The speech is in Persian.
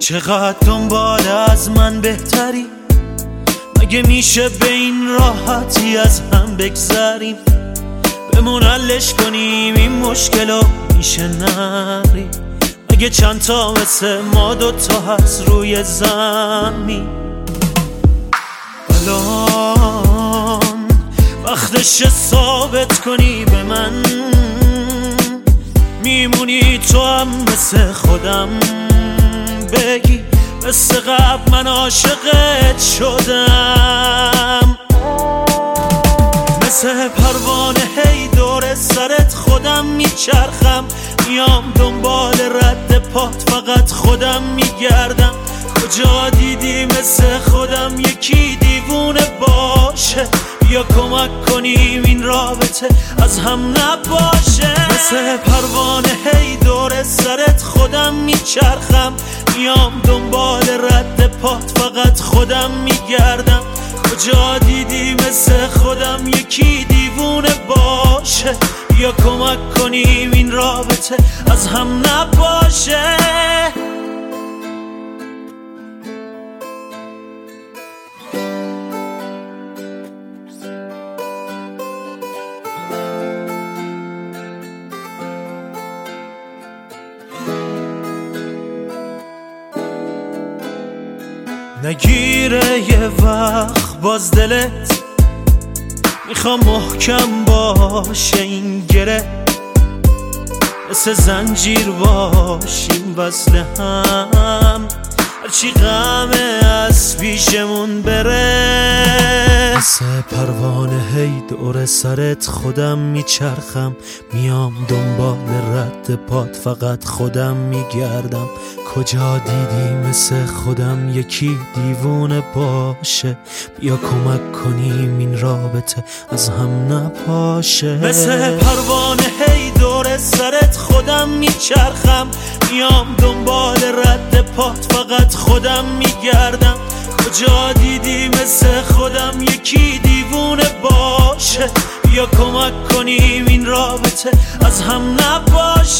چقدر دنبال از من بهتری، مگه میشه به این راحتی از هم بگذریم؟ بمون حلش کنیم این مشکلو، میشه نریم؟ مگه چند تا مثل ما دوتا هست روی زمین؟ الان وقتش ثابت کنی به من میمونی تو هم مثل خودم، بگی مثل قبل من عاشقت شدم. مثل پروانه هی دور سرت خودم میچرخم، میام دنبال رد پات فقط خودم میگردم. کجا دیدی مثل خودم یکی دیوونه باشه؟ بیا کمک کنیم این رابطه از هم نباشه. مثل پروانه هی دور سرت خودم میچرخم، میام دنبال رد پات فقط خودم میگردم. کجا دیدی مثل خودم یکی دیوونه باشه؟ بیا کمک کنیم این رابطه از هم نباشه. نگیره یه وقت باز دلت، میخوام محکم باشه این گره، مثل زنجیر باشیم وصل هم، هرچی غمه از پیشمون بره. مثل پروانه هی دور سرت خودم میچرخم، میام دنبال رد پات فقط خودم میگردم. کجا دیدی مثل خودم یکی دیوونه باشه؟ بیا کمک کنیم این رابطه از هم نپاشه. مثل پروانه هی دور سرت خودم میچرخم، میام دنبال رد پات فقط خودم میگردم. کجا دیدی مثل خودم یکی دیوونه باشه؟ بیا کمک کنیم این رابطه از هم نباشه.